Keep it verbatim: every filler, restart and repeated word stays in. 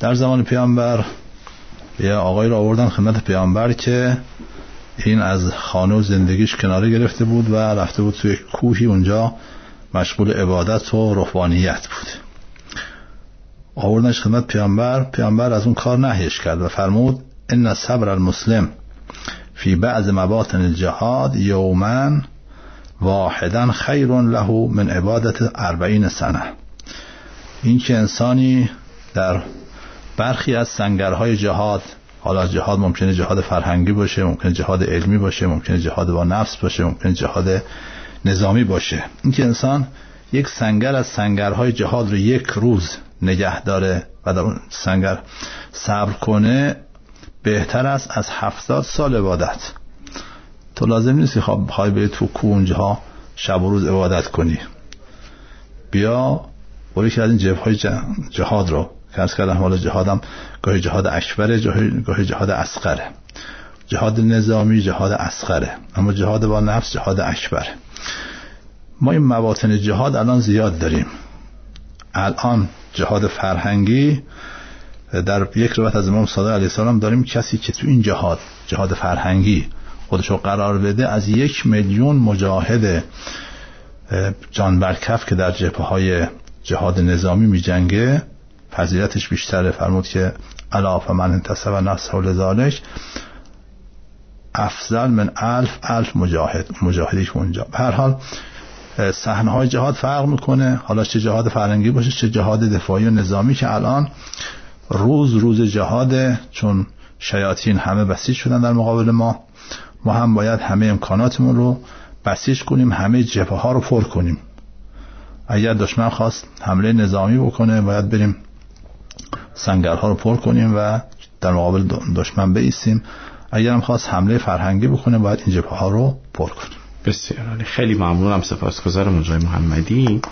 در زمان پیامبر یه آقای رو آوردن خدمت پیامبر که این از خانه و زندگیش کناره گرفته بود و رفته بود توی کوهی، اونجا مشغول عبادت و روحانیت بود. آوردنش خدمت پیامبر. پیامبر از اون کار نهیش کرد و فرمود ان صبر المسلم فی بعض مواطن الجهاد یوما واحدا خیر له من عبادت اربعین سنه. این که انسانی در برخی از سنگرهای جهاد، حالا جهاد ممکنه جهاد فرهنگی باشه، ممکنه جهاد علمی باشه، ممکنه جهاد با نفس باشه، ممکنه جهاد نظامی باشه، این که انسان یک سنگر از سنگرهای جهاد رو یک روز نگه داره و در اون سنگر صبر کنه بهتر است از هفتاد سال عبادت. تو لازم نیستی خواب بخوای بری تو کوه اونجا شب و روز عبادت کنی. بیا برو که از این جبههای جهاد رو که عرض کردم، حالا جهادم گاهی جهاد اکبره، گاهی جهاد اصغره، جهاد نظامی جهاد اصغره، اما جهاد با نفس جهاد اکبره. ما این مواطن جهاد الان زیاد داریم. الان جهاد فرهنگی در یک روایت از امام صادق علیه السلام داریم کسی که تو این جهاد جهاد فرهنگی خودشو قرار بده از یک میلیون مجاهد جان برکف که در جبهه‌های جهاد نظامی می جنگه فضیلتش بیشتره. فرمود که الا فمن انتصب نفسه لذالک افضل من الف الف مجاهد. مجاهدی که اونجا به هر حال صحنه‌های جهاد فرق میکنه، حالا چه جهاد فرهنگی باشه چه جهاد دفاعی و نظامی که الان روز روز جهاده، چون شیاطین همه بسیج شدن در مقابل ما. ما هم باید همه امکاناتمون رو بسیج کنیم، همه جبهه ها رو پر کنیم. اگر دشمن خواست حمله نظامی بکنه باید بریم سنگرها رو پر کنیم و در مقابل دشمن بایستیم. اگر هم خواست حمله فرهنگی بکنه باید این جبهه ها رو پر کنیم. بسیار عالی، خیلی ممنونم، سپاسگزارم آقای محمدی.